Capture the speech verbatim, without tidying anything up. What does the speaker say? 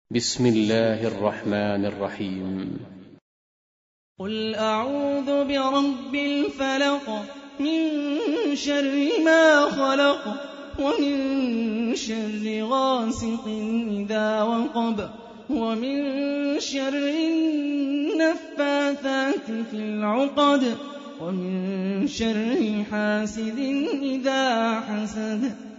بسم الله الرحمن الرحيم. قل أعوذ برب الفلق من شر ما خلق ومن شر غاسق إذا وقب ومن شر النفاثات في العقد ومن شر حاسد إذا حسد